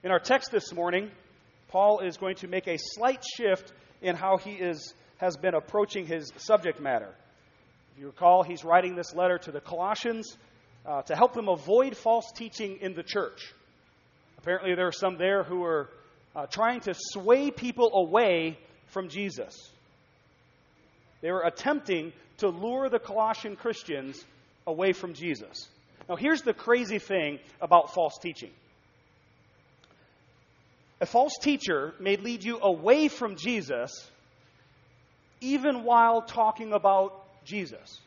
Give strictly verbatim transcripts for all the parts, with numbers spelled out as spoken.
In our text this morning, Paul is going to make a slight shift in how he is has been approaching his subject matter. If you recall, he's writing this letter to the Colossians uh, to help them avoid false teaching in the church. Apparently there are some there who are uh, trying to sway people away from Jesus. They were attempting to lure the Colossian Christians away from Jesus. Now, here's the crazy thing about false teaching. A false teacher may lead you away from Jesus even while talking about Jesus.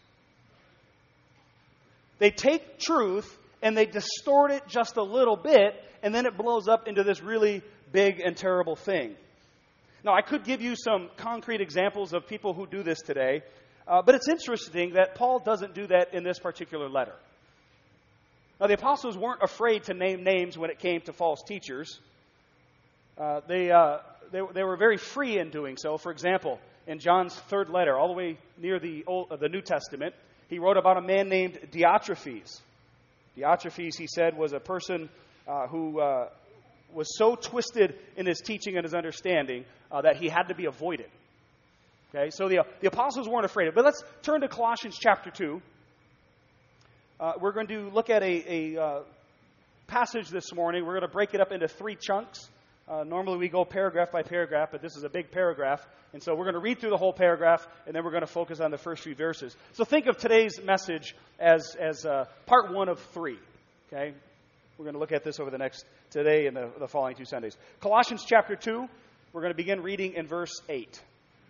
They take truth and they distort it just a little bit, and then it blows up into this really big and terrible thing. Now, I could give you some concrete examples of people who do this today, uh, but it's interesting that Paul doesn't do that in this particular letter. Now, the apostles weren't afraid to name names when it came to false teachers. Uh, they, uh, they they were very free in doing so. For example, in John's third letter, all the way near the Old, uh, the New Testament, he wrote about a man named Diotrephes. Diotrephes, he said, was a person uh, who uh, was so twisted in his teaching and his understanding uh, that he had to be avoided. Okay, so the the apostles weren't afraid of it. But let's turn to Colossians chapter two. Uh, we're going to look at a, a uh, passage this morning. We're going to break it up into three chunks. Uh, normally we go paragraph by paragraph, but this is a big paragraph. And so we're going to read through the whole paragraph, and then we're going to focus on the first few verses. So think of today's message as, as uh, part one of three. Okay? We're going to look at this over the next, today and the, the following two Sundays. Colossians chapter two, we're going to begin reading in verse eight.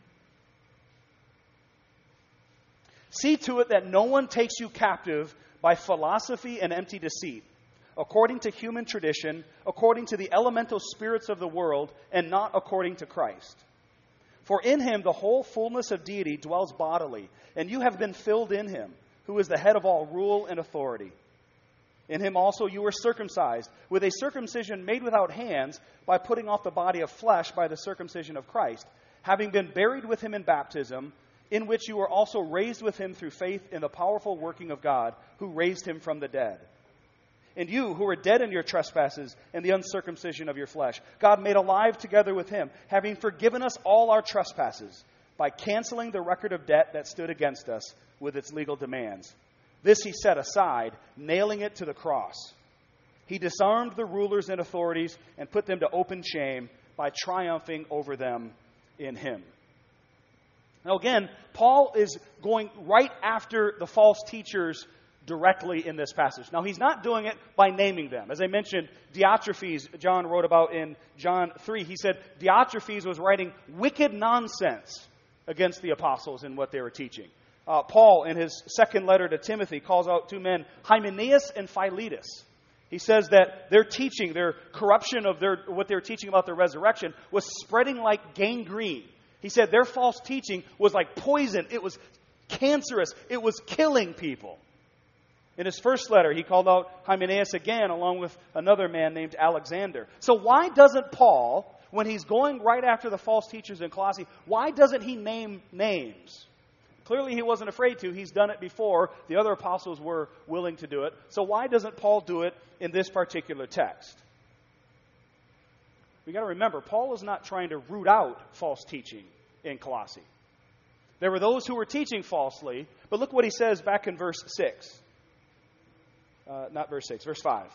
See to it that no one takes you captive by philosophy and empty deceit, according to human tradition, according to the elemental spirits of the world, and not according to Christ. For in him the whole fullness of deity dwells bodily, and you have been filled in him, who is the head of all rule and authority. In him also you were circumcised, with a circumcision made without hands, by putting off the body of flesh by the circumcision of Christ, having been buried with him in baptism, in which you were also raised with him through faith in the powerful working of God, who raised him from the dead. And you, who were dead in your trespasses and the uncircumcision of your flesh, God made alive together with him, having forgiven us all our trespasses, by canceling the record of debt that stood against us with its legal demands. This he set aside, nailing it to the cross. He disarmed the rulers and authorities and put them to open shame by triumphing over them in him. Now again, Paul is going right after the false teachers directly in this passage. Now he's not doing it by naming them. As I mentioned, Diotrephes, John wrote about in John three, he said Diotrephes was writing wicked nonsense against the apostles in what they were teaching. Uh, Paul, in his second letter to Timothy, calls out two men, Hymenaeus and Philetus. He says that their teaching, their corruption of their what they were teaching about the resurrection was spreading like gangrene. He said their false teaching was like poison. It was cancerous. It was killing people. In his first letter, he called out Hymenaeus again, along with another man named Alexander. So why doesn't Paul, when he's going right after the false teachers in Colossae, why doesn't he name names? Clearly he wasn't afraid to. He's done it before. The other apostles were willing to do it. So why doesn't Paul do it in this particular text? We've got to remember, Paul is not trying to root out false teaching in Colossae. There were those who were teaching falsely, but look what he says back in verse six. Uh, not verse six, verse five.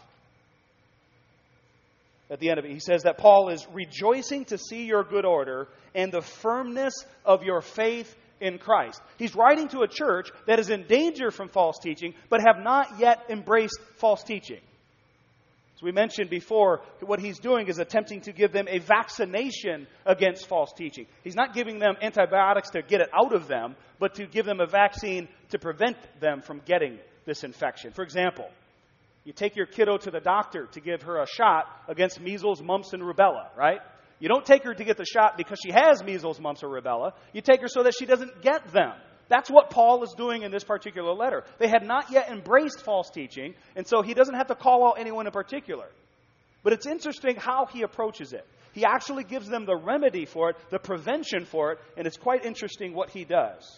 At the end of it, he says that Paul is rejoicing to see your good order and the firmness of your faith in Christ. He's writing to a church that is in danger from false teaching, but have not yet embraced false teaching. As we mentioned before, what he's doing is attempting to give them a vaccination against false teaching. He's not giving them antibiotics to get it out of them, but to give them a vaccine to prevent them from getting this infection. For example, you take your kiddo to the doctor to give her a shot against measles, mumps, and rubella, right? You don't take her to get the shot because she has measles, mumps, or rubella. You take her so that she doesn't get them. That's what Paul is doing in this particular letter. They had not yet embraced false teaching, and so he doesn't have to call out anyone in particular. But it's interesting how he approaches it. He actually gives them the remedy for it, the prevention for it, and it's quite interesting what he does.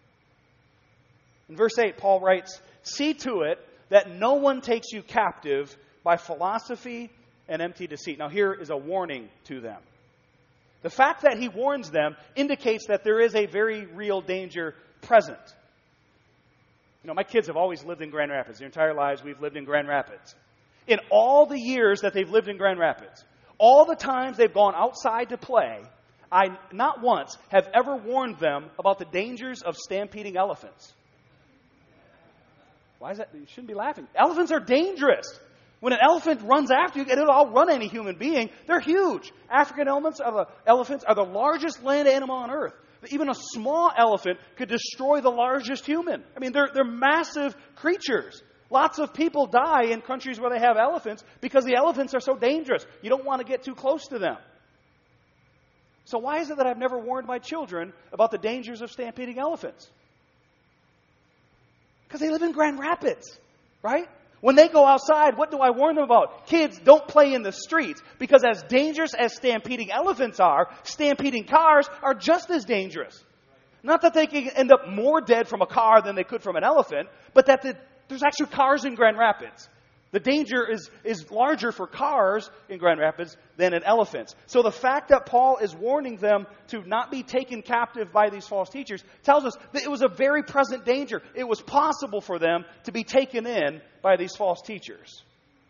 In verse eight, Paul writes, "See to it that no one takes you captive by philosophy and empty deceit. Now, here is a warning to them. The fact that he warns them indicates that there is a very real danger present. You know, my kids have always lived in Grand Rapids. Their entire lives, we've lived in Grand Rapids. In all the years that they've lived in Grand Rapids, all the times they've gone outside to play, I not once have ever warned them about the dangers of stampeding elephants. Why is that? You shouldn't be laughing. Elephants are dangerous. When an elephant runs after you, and it'll outrun any human being, they're huge. African elephants are the, elephants are the largest land animal on earth. Even a small elephant could destroy the largest human. I mean, they're, they're massive creatures. Lots of people die in countries where they have elephants because the elephants are so dangerous. You don't want to get too close to them. So why is it that I've never warned my children about the dangers of stampeding elephants? Because they live in Grand Rapids, right? When they go outside, what do I warn them about? Kids, don't play in the streets. Because as dangerous as stampeding elephants are, stampeding cars are just as dangerous. Not that they can end up more dead from a car than they could from an elephant, but that the, there's actually cars in Grand Rapids. The danger is, is larger for cars in Grand Rapids than in elephants. So the fact that Paul is warning them to not be taken captive by these false teachers tells us that it was a very present danger. It was possible for them to be taken in by these false teachers.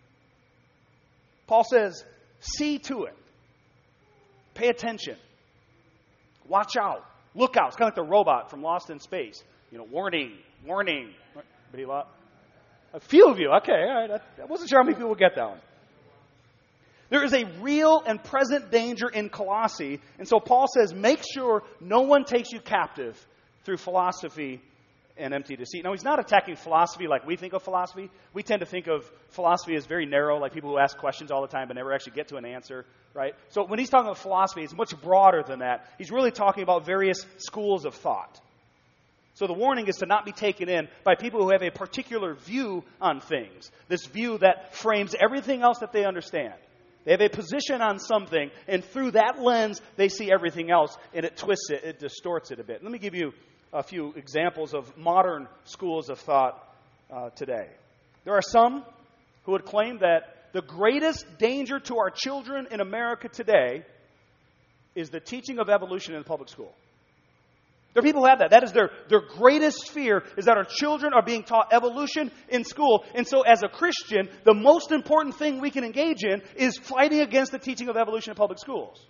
Paul says, see to it. Pay attention. Watch out. Look out. It's kind of like the robot from Lost in Space. You know, warning, warning. Anybody lot? A few of you. Okay, all right. I wasn't sure how many people would get that one. There is a real and present danger in Colossae. And so Paul says, make sure no one takes you captive through philosophy and empty deceit. Now, he's not attacking philosophy like we think of philosophy. We tend to think of philosophy as very narrow, like people who ask questions all the time but never actually get to an answer, right? So when he's talking about philosophy, it's much broader than that. He's really talking about various schools of thought. So the warning is to not be taken in by people who have a particular view on things. This view that frames everything else that they understand. They have a position on something, and through that lens, they see everything else, and it twists it, it distorts it a bit. Let me give you a few examples of modern schools of thought uh, today. There are some who would claim that the greatest danger to our children in America today is the teaching of evolution in the public school. There are people who have that. That is their, their greatest fear, is that our children are being taught evolution in school. And so as a Christian, the most important thing we can engage in is fighting against the teaching of evolution in public schools.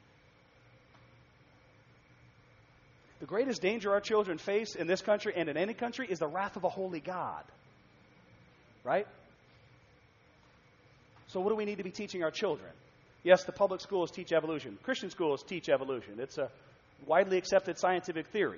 The greatest danger our children face in this country and in any country is the wrath of a holy God. Right? So what do we need to be teaching our children? Yes, the public schools teach evolution. Christian schools teach evolution. It's a widely accepted scientific theory.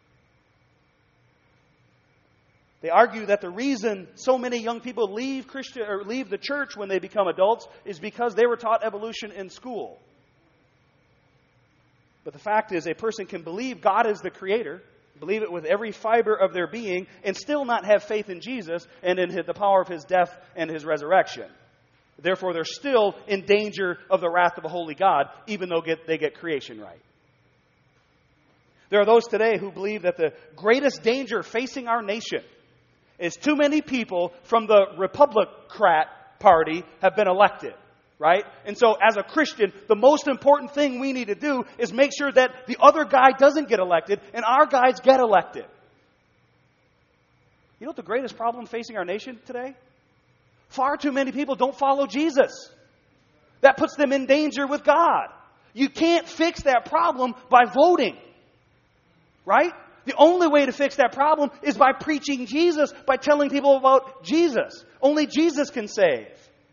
They argue that the reason so many young people leave Christian or leave the church when they become adults is because they were taught evolution in school. But the fact is, a person can believe God is the creator, believe it with every fiber of their being, and still not have faith in Jesus and in the power of his death and his resurrection. Therefore, they're still in danger of the wrath of a holy God, even though get, they get creation right. There are those today who believe that the greatest danger facing our nation is too many people from the Republican Party have been elected, right? And so as a Christian, the most important thing we need to do is make sure that the other guy doesn't get elected and our guys get elected. You know what the greatest problem facing our nation today? Far too many people don't follow Jesus. That puts them in danger with God. You can't fix that problem by voting. Right? The only way to fix that problem is by preaching Jesus, by telling people about Jesus. Only Jesus can save.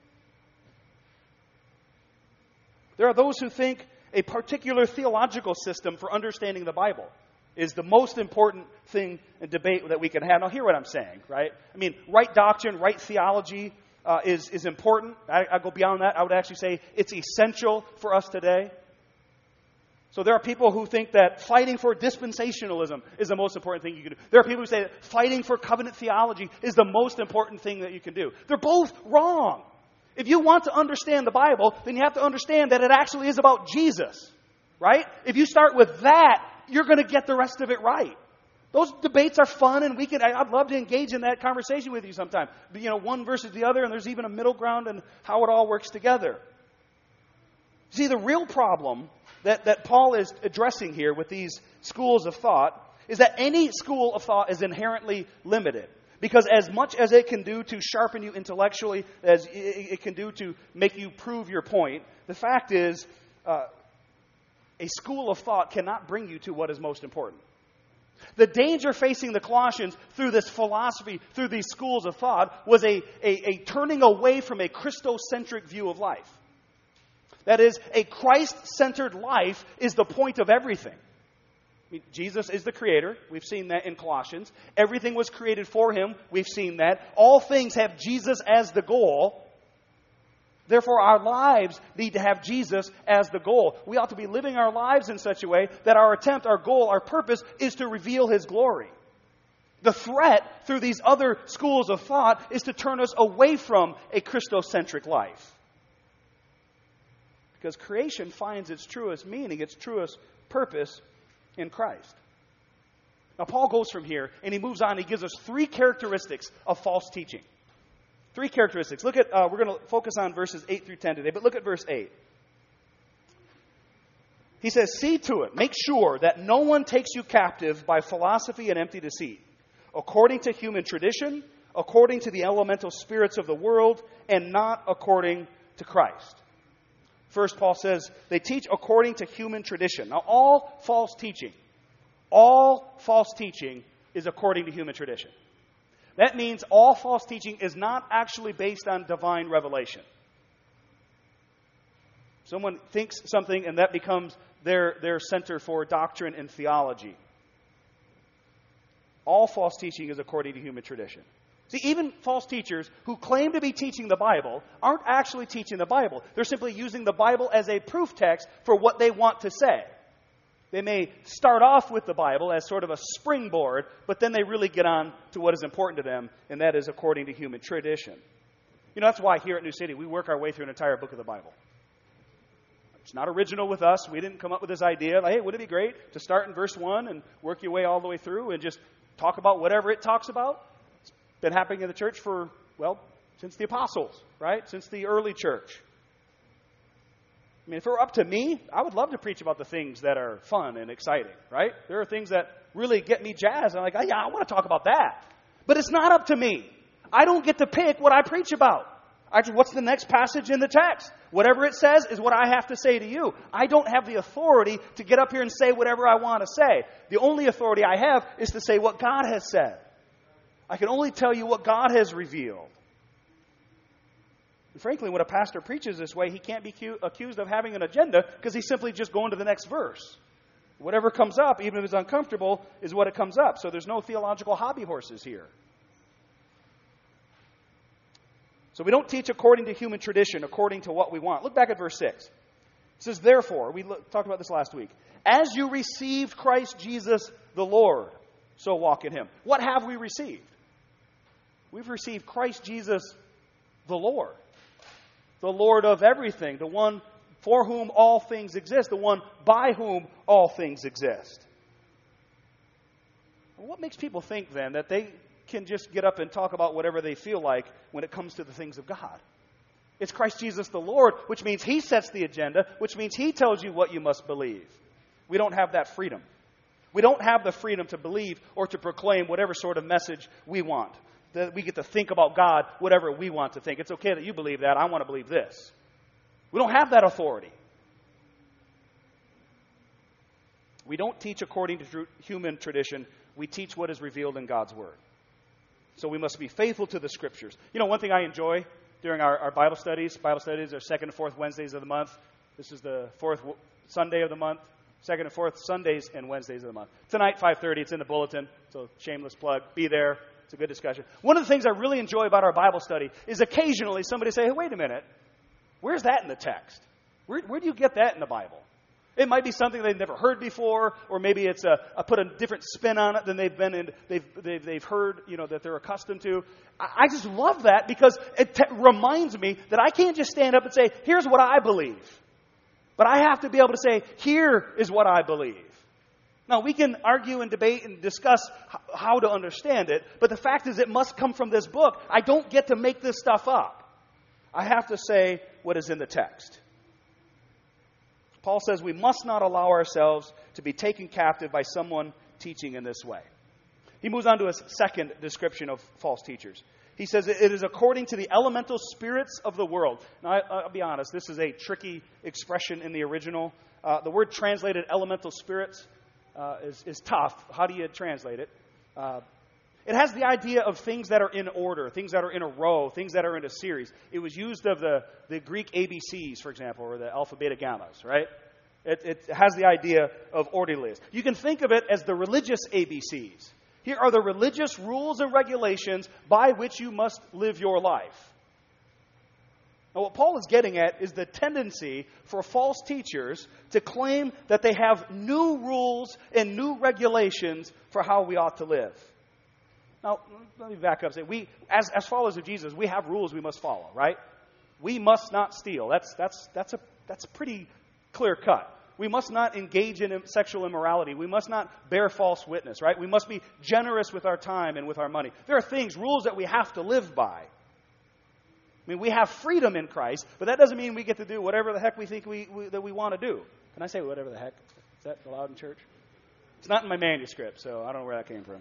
There are those who think a particular theological system for understanding the Bible is the most important thing in debate that we can have. Now, hear what I'm saying, right? I mean, right doctrine, right theology uh, is, is important. I, I go beyond that. I would actually say it's essential for us today. So there are people who think that fighting for dispensationalism is the most important thing you can do. There are people who say that fighting for covenant theology is the most important thing that you can do. They're both wrong. If you want to understand the Bible, then you have to understand that it actually is about Jesus. Right? If you start with that, you're going to get the rest of it right. Those debates are fun, and we can, I'd love to engage in that conversation with you sometime. You know, one versus the other, and there's even a middle ground and how it all works together. See, the real problem that, that Paul is addressing here with these schools of thought is that any school of thought is inherently limited. Because as much as it can do to sharpen you intellectually, as it can do to make you prove your point, the fact is, uh, a school of thought cannot bring you to what is most important. The danger facing the Colossians through this philosophy, through these schools of thought, was a, a, a turning away from a Christocentric view of life. That is, a Christ-centered life is the point of everything. I mean, Jesus is the creator. We've seen that in Colossians. Everything was created for him. We've seen that. All things have Jesus as the goal. Therefore, our lives need to have Jesus as the goal. We ought to be living our lives in such a way that our attempt, our goal, our purpose is to reveal his glory. The threat through these other schools of thought is to turn us away from a Christocentric life. Because creation finds its truest meaning, its truest purpose in Christ. Now, Paul goes from here, and he moves on. He gives us three characteristics of false teaching. Three characteristics. Look at, uh, we're going to focus on verses eight through ten today, but look at verse eight. He says, see to it, make sure that no one takes you captive by philosophy and empty deceit, according to human tradition, according to the elemental spirits of the world, and not according to Christ. First, Paul says, they teach according to human tradition. Now, all false teaching, all false teaching is according to human tradition. That means all false teaching is not actually based on divine revelation. Someone thinks something and that becomes their, their center for doctrine and theology. All false teaching is according to human tradition. See, even false teachers who claim to be teaching the Bible aren't actually teaching the Bible. They're simply using the Bible as a proof text for what they want to say. They may start off with the Bible as sort of a springboard, but then they really get on to what is important to them, and that is according to human tradition. You know, that's why here at New City we work our way through an entire book of the Bible. It's not original with us. We didn't come up with this idea. Like, hey, wouldn't it be great to start in verse one and work your way all the way through and just talk about whatever it talks about? It's been happening in the church for, well, since the apostles, right? Since the early church. I mean, if it were up to me, I would love to preach about the things that are fun and exciting, right? There are things that really get me jazzed. I'm like, oh, yeah, I want to talk about that. But it's not up to me. I don't get to pick what I preach about. I just, what's the next passage in the text? Whatever it says is what I have to say to you. I don't have the authority to get up here and say whatever I want to say. The only authority I have is to say what God has said. I can only tell you what God has revealed. And frankly, when a pastor preaches this way, he can't be accused of having an agenda because he's simply just going to the next verse. Whatever comes up, even if it's uncomfortable, is what it comes up. So there's no theological hobby horses here. So we don't teach according to human tradition, according to what we want. Look back at verse six. It says, therefore, we look, talked about this last week, as you received Christ Jesus the Lord, so walk in him. What have we received? We've received Christ Jesus the Lord. The Lord of everything, the one for whom all things exist, the one by whom all things exist. What makes people think then that they can just get up and talk about whatever they feel like when it comes to the things of God? It's Christ Jesus the Lord, which means he sets the agenda, which means he tells you what you must believe. We don't have that freedom. We don't have the freedom to believe or to proclaim whatever sort of message we want. That we get to think about God whatever we want to think. It's okay that you believe that. I want to believe this. We don't have that authority. We don't teach according to human tradition. We teach what is revealed in God's Word. So we must be faithful to the Scriptures. You know, one thing I enjoy during our, our Bible studies, Bible studies are second and fourth Wednesdays of the month. This is the fourth Sunday of the month. Second and fourth Sundays and Wednesdays of the month. Tonight, five thirty, it's in the bulletin. So shameless plug. Be there. It's a good discussion. One of the things I really enjoy about our Bible study is occasionally somebody say, hey, wait a minute. Where's that in the text? Where, where do you get that in the Bible? It might be something they've never heard before, or maybe it's a, a put a different spin on it than they've been in, they've, they've, they've heard, you know, that they're accustomed to. I, I just love that because it t- reminds me that I can't just stand up and say, here's what I believe. But I have to be able to say, here is what I believe. Now, we can argue and debate and discuss h- how to understand it, but the fact is it must come from this book. I don't get to make this stuff up. I have to say what is in the text. Paul says we must not allow ourselves to be taken captive by someone teaching in this way. He moves on to his second description of false teachers. He says it is according to the elemental spirits of the world. Now, I, I'll be honest, this is a tricky expression in the original. Uh, the word translated elemental spirits uh, is, is tough. How do you translate it? Uh, it has the idea of things that are in order, things that are in a row, things that are in a series. It was used of the, the Greek A B Cs, for example, or the alpha, beta, gammas, right? It, it has the idea of orderliness. You can think of it as the religious A B Cs. Here are the religious rules and regulations by which you must live your life. Now, what Paul is getting at is the tendency for false teachers to claim that they have new rules and new regulations for how we ought to live. Now, let me back up and say, we, as, as followers of Jesus, we have rules we must follow, right? We must not steal. That's, that's, that's, a, that's pretty clear cut. We must not engage in sexual immorality. We must not bear false witness, right? We must be generous with our time and with our money. There are things, rules that we have to live by. I mean, we have freedom in Christ, but that doesn't mean we get to do whatever the heck we think we, we that we want to do. Can I say whatever the heck? Is that allowed in church? It's not in my manuscript, so I don't know where that came from.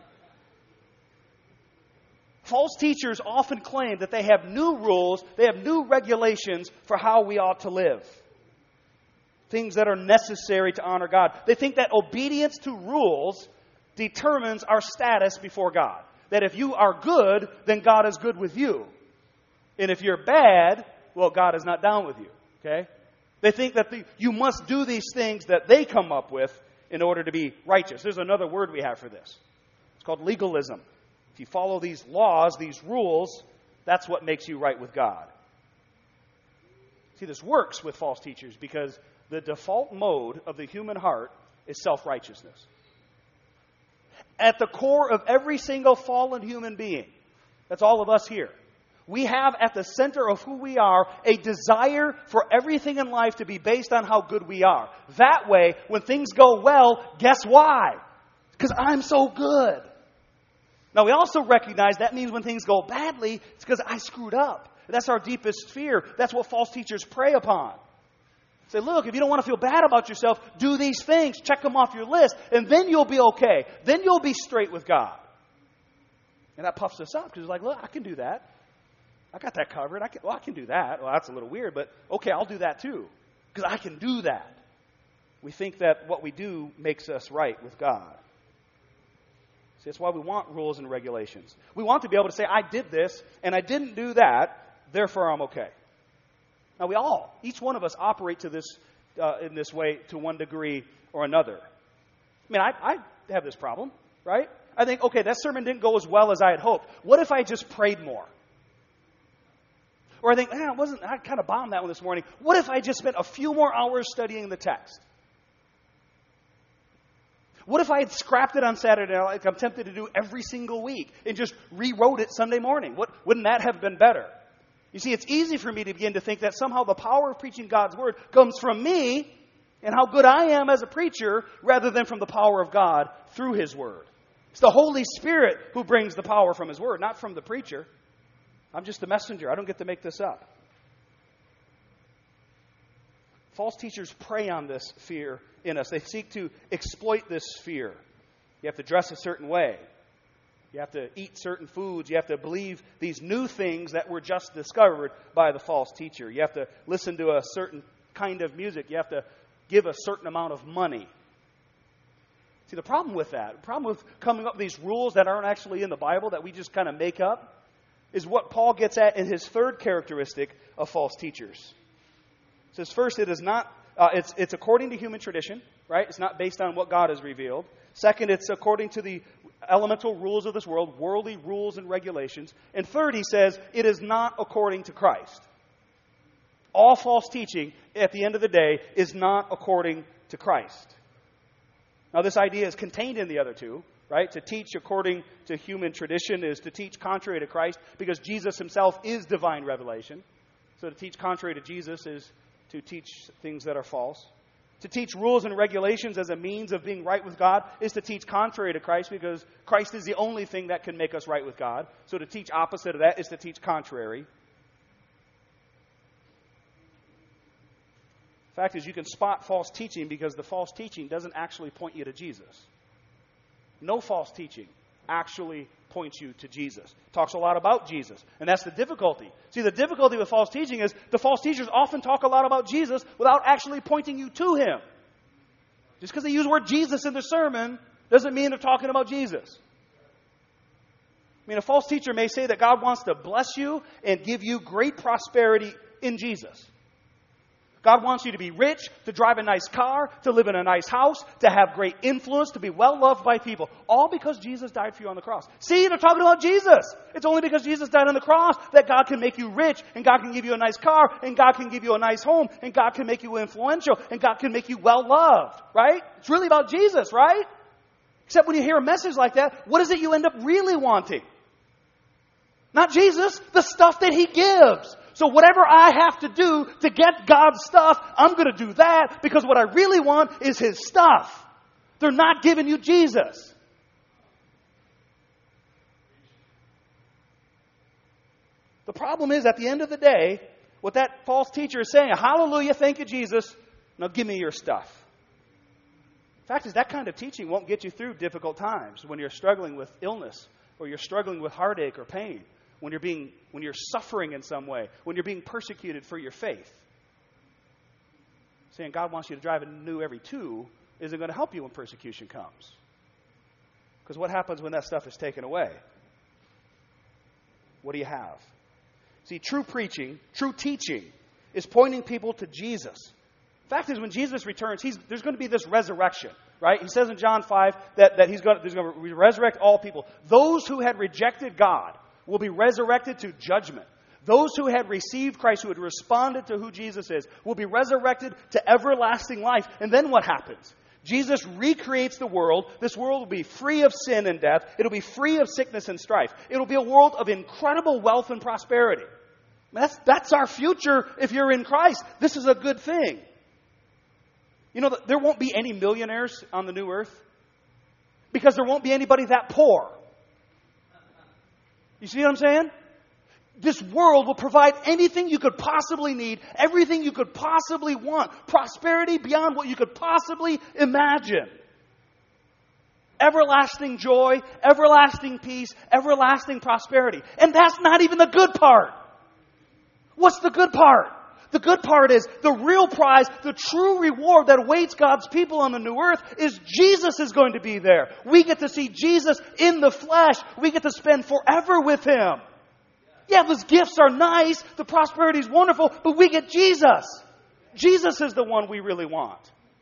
False teachers often claim that they have new rules, they have new regulations for how we ought to live. Things that are necessary to honor God. They think that obedience to rules determines our status before God. That if you are good, then God is good with you. And if you're bad, well, God is not down with you. Okay? They think that the, you must do these things that they come up with in order to be righteous. There's another word we have for this. It's called legalism. If you follow these laws, these rules, that's what makes you right with God. See, this works with false teachers because the default mode of the human heart is self-righteousness. At the core of every single fallen human being, that's all of us here, we have at the center of who we are a desire for everything in life to be based on how good we are. That way, when things go well, guess why? Because I'm so good. Now, we also recognize that means when things go badly, it's because I screwed up. That's our deepest fear. That's what false teachers prey upon. Say, look, if you don't want to feel bad about yourself, do these things. Check them off your list. And then you'll be okay. Then you'll be straight with God. And that puffs us up because it's like, look, I can do that. I got that covered. I can, well, I can do that. Well, that's a little weird, but okay, I'll do that too. Because I can do that. We think that what we do makes us right with God. See, that's why we want rules and regulations. We want to be able to say, I did this and I didn't do that, therefore I'm okay. Now, we all, each one of us operate to this uh, in this way to one degree or another. I mean, I, I have this problem, right? I think, okay, that sermon didn't go as well as I had hoped. What if I just prayed more? Or I think, man, it wasn't, I kind of bombed that one this morning. What if I just spent a few more hours studying the text? What if I had scrapped it on Saturday night like I'm tempted to do every single week and just rewrote it Sunday morning? What, wouldn't that have been better? You see, it's easy for me to begin to think that somehow the power of preaching God's Word comes from me and how good I am as a preacher rather than from the power of God through His Word. It's the Holy Spirit who brings the power from His Word, not from the preacher. I'm just the messenger. I don't get to make this up. False teachers prey on this fear in us. They seek to exploit this fear. You have to dress a certain way. You have to eat certain foods. You have to believe these new things that were just discovered by the false teacher. You have to listen to a certain kind of music. You have to give a certain amount of money. See, the problem with that, the problem with coming up with these rules that aren't actually in the Bible that we just kind of make up, is what Paul gets at in his third characteristic of false teachers. It says, first, it is not, uh, it's, it's according to human tradition, right? It's not based on what God has revealed. Second, it's according to the elemental rules of this world, worldly rules and regulations. And third, he says, it is not according to Christ. All false teaching, at the end of the day, is not according to Christ. Now, this idea is contained in the other two, right? To teach according to human tradition is to teach contrary to Christ, because Jesus himself is divine revelation. So to teach contrary to Jesus is to teach things that are false. To teach rules and regulations as a means of being right with God is to teach contrary to Christ, because Christ is the only thing that can make us right with God. So to teach opposite of that is to teach contrary. The fact is, you can spot false teaching because the false teaching doesn't actually point you to Jesus. No false teaching actually points you to Jesus. Talks a lot about Jesus. And that's the difficulty. See, the difficulty with false teaching is the false teachers often talk a lot about Jesus without actually pointing you to Him. Just because they use the word Jesus in their sermon doesn't mean they're talking about Jesus. I mean, a false teacher may say that God wants to bless you and give you great prosperity in Jesus. God wants you to be rich, to drive a nice car, to live in a nice house, to have great influence, to be well loved by people. All because Jesus died for you on the cross. See, they're talking about Jesus. It's only because Jesus died on the cross that God can make you rich, and God can give you a nice car, and God can give you a nice home, and God can make you influential, and God can make you well loved. Right? It's really about Jesus, right? Except when you hear a message like that, what is it you end up really wanting? Not Jesus, the stuff that He gives. So whatever I have to do to get God's stuff, I'm going to do that because what I really want is His stuff. They're not giving you Jesus. The problem is, at the end of the day, what that false teacher is saying, hallelujah, thank you, Jesus. Now give me your stuff. The fact is, that kind of teaching won't get you through difficult times when you're struggling with illness or you're struggling with heartache or pain. When you're being, when you're suffering in some way, when you're being persecuted for your faith. Saying God wants you to drive a new every two isn't going to help you when persecution comes. Because what happens when that stuff is taken away? What do you have? See, true preaching, true teaching is pointing people to Jesus. Fact is, when Jesus returns, he's, there's going to be this resurrection, right? He says in John five that, that he's going to, he's going to resurrect all people. Those who had rejected God will be resurrected to judgment. Those who had received Christ, who had responded to who Jesus is, will be resurrected to everlasting life. And then what happens? Jesus recreates the world. This world will be free of sin and death. It'll be free of sickness and strife. It'll be a world of incredible wealth and prosperity. That's, that's our future if you're in Christ. This is a good thing. You know, there won't be any millionaires on the new earth because there won't be anybody that poor. You see what I'm saying? This world will provide anything you could possibly need, everything you could possibly want, prosperity beyond what you could possibly imagine. Everlasting joy, everlasting peace, everlasting prosperity. And that's not even the good part. What's the good part? The good part is the real prize, the true reward that awaits God's people on the new earth is Jesus is going to be there. We get to see Jesus in the flesh. We get to spend forever with Him. Yeah, those gifts are nice. The prosperity is wonderful. But we get Jesus. Jesus is the one we really want.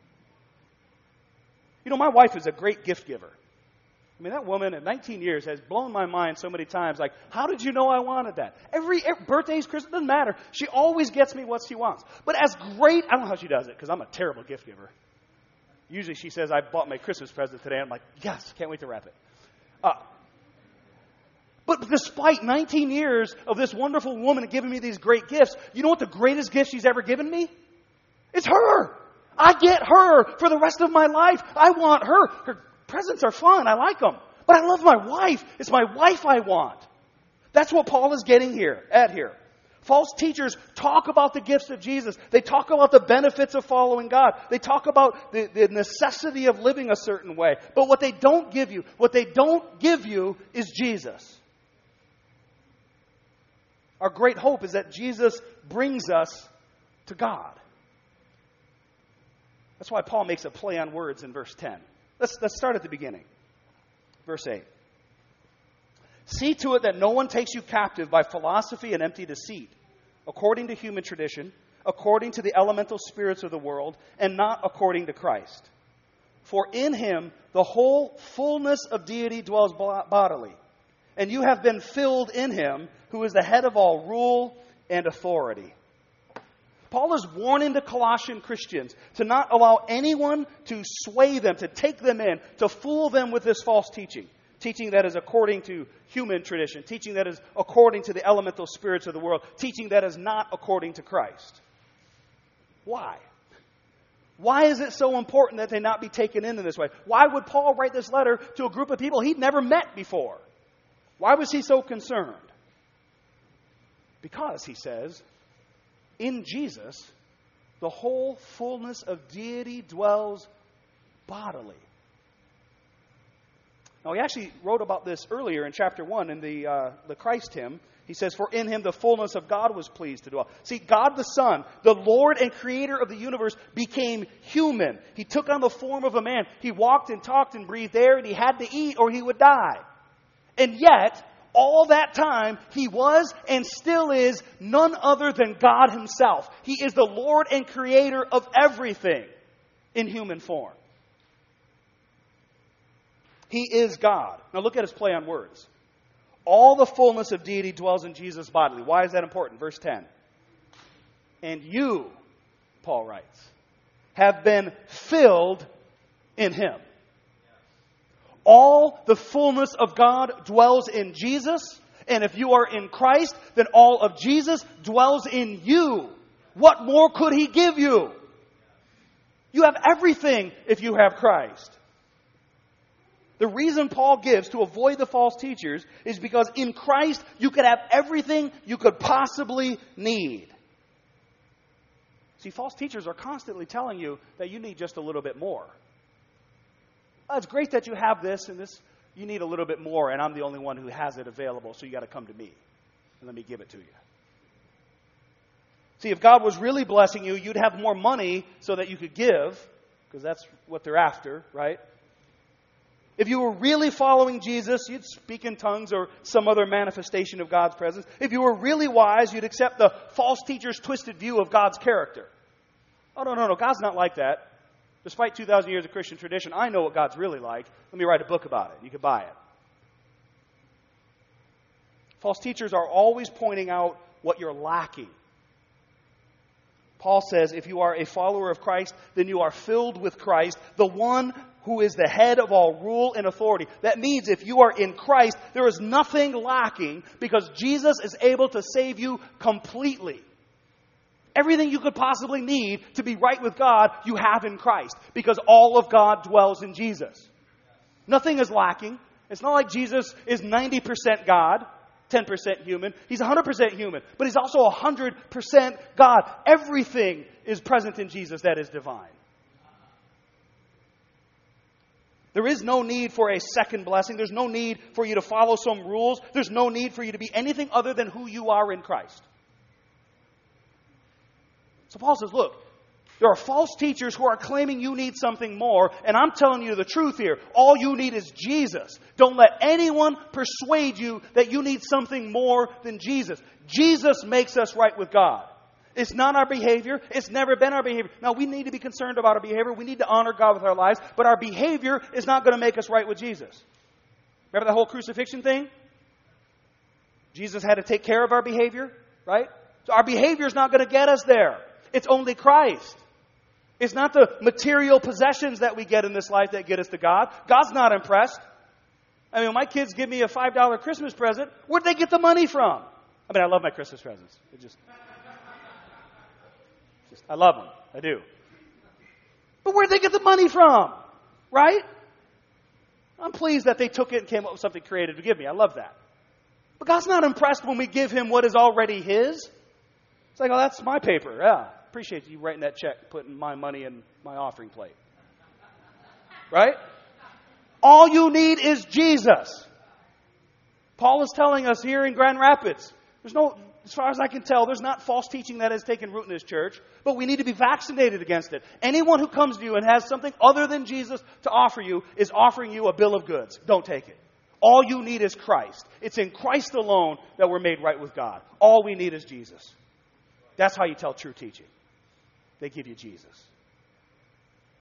You know, my wife is a great gift giver. I mean, that woman in nineteen years has blown my mind so many times. Like, how did you know I wanted that? Every, every birthdays, Christmas, doesn't matter. She always gets me what she wants. But as great, I don't know how she does it because I'm a terrible gift giver. Usually she says, I bought my Christmas present today. I'm like, yes, can't wait to wrap it. Uh, but despite nineteen years of this wonderful woman giving me these great gifts, you know what the greatest gift she's ever given me? It's her. I get her for the rest of my life. I want her. Her presents are fun. I like them. But I love my wife. It's my wife I want. That's what Paul is getting here, at here. False teachers talk about the gifts of Jesus. They talk about the benefits of following God. They talk about the, the necessity of living a certain way. But what they don't give you, what they don't give you is Jesus. Our great hope is that Jesus brings us to God. That's why Paul makes a play on words in verse ten. Let's, let's start at the beginning. Verse eight. See to it that no one takes you captive by philosophy and empty deceit, according to human tradition, according to the elemental spirits of the world, and not according to Christ. For in Him the whole fullness of deity dwells bodily, and you have been filled in Him, who is the head of all rule and authority. Paul is warning the Colossian Christians to not allow anyone to sway them, to take them in, to fool them with this false teaching. Teaching that is according to human tradition. Teaching that is according to the elemental spirits of the world. Teaching that is not according to Christ. Why? Why is it so important that they not be taken in in this way? Why would Paul write this letter to a group of people he'd never met before? Why was he so concerned? Because, he says, in Jesus, the whole fullness of deity dwells bodily. Now, he actually wrote about this earlier in chapter one in the, uh, the Christ hymn. He says, for in him the fullness of God was pleased to dwell. See, God the Son, the Lord and Creator of the universe, became human. He took on the form of a man. He walked and talked and breathed air, and he had to eat or he would die. And yet, all that time, he was and still is none other than God himself. He is the Lord and Creator of everything in human form. He is God. Now look at his play on words. All the fullness of deity dwells in Jesus bodily. Why is that important? Verse ten. And you, Paul writes, have been filled in him. All the fullness of God dwells in Jesus. And if you are in Christ, then all of Jesus dwells in you. What more could he give you? You have everything if you have Christ. The reason Paul gives to avoid the false teachers is because in Christ you could have everything you could possibly need. See, false teachers are constantly telling you that you need just a little bit more. Oh, it's great that you have this and this. You need a little bit more, and I'm the only one who has it available, so you got to come to me and let me give it to you. See, if God was really blessing you, you'd have more money so that you could give, because that's what they're after, right? If you were really following Jesus, you'd speak in tongues or some other manifestation of God's presence. If you were really wise, you'd accept the false teacher's twisted view of God's character. Oh, no, no, no. God's not like that. Despite two thousand years of Christian tradition, I know what God's really like. Let me write a book about it. You can buy it. False teachers are always pointing out what you're lacking. Paul says, if you are a follower of Christ, then you are filled with Christ, the one who is the head of all rule and authority. That means if you are in Christ, there is nothing lacking because Jesus is able to save you completely. Everything you could possibly need to be right with God, you have in Christ because all of God dwells in Jesus. Nothing is lacking. It's not like Jesus is ninety percent God, ten percent human. He's one hundred percent human, but he's also one hundred percent God. Everything is present in Jesus that is divine. There is no need for a second blessing. There's no need for you to follow some rules. There's no need for you to be anything other than who you are in Christ. So Paul says, look, there are false teachers who are claiming you need something more, and I'm telling you the truth here. All you need is Jesus. Don't let anyone persuade you that you need something more than Jesus. Jesus makes us right with God. It's not our behavior. It's never been our behavior. Now, we need to be concerned about our behavior. We need to honor God with our lives, but our behavior is not going to make us right with Jesus. Remember the whole crucifixion thing? Jesus had to take care of our behavior, right? So our behavior is not going to get us there. It's only Christ. It's not the material possessions that we get in this life that get us to God. God's not impressed. I mean, when my kids give me a five dollar Christmas present, where'd they get the money from? I mean, I love my Christmas presents. It just, just I love them. I do. But where'd they get the money from? Right? I'm pleased that they took it and came up with something creative to give me. I love that. But God's not impressed when we give Him what is already His. It's like, oh, that's my paper. Yeah. Appreciate you writing that check, putting my money in my offering plate. Right? All you need is Jesus. Paul is telling us here in Grand Rapids, there's no, as far as I can tell, there's not false teaching that has taken root in this church, but we need to be vaccinated against it. Anyone who comes to you and has something other than Jesus to offer you is offering you a bill of goods. Don't take it. All you need is Christ. It's in Christ alone that we're made right with God. All we need is Jesus. That's how you tell true teaching. They give you Jesus.